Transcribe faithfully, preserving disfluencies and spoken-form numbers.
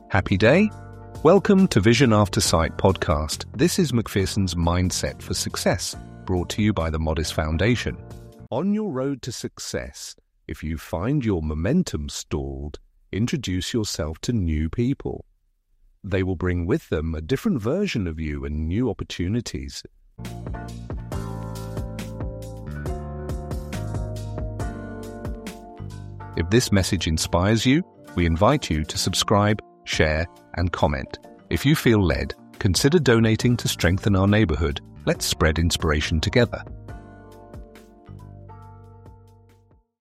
Happy day? Welcome to Vision After Sight podcast. This is Macpherson's Mindset for Success, brought to you by the Modest Foundation. On your road to success, if you find your momentum stalled, introduce yourself to new people. They will bring with them a different version of you and new opportunities. If this message inspires you, we invite you to subscribe, share, and comment. If you feel led, consider donating to strengthen our neighborhood. Let's spread inspiration together.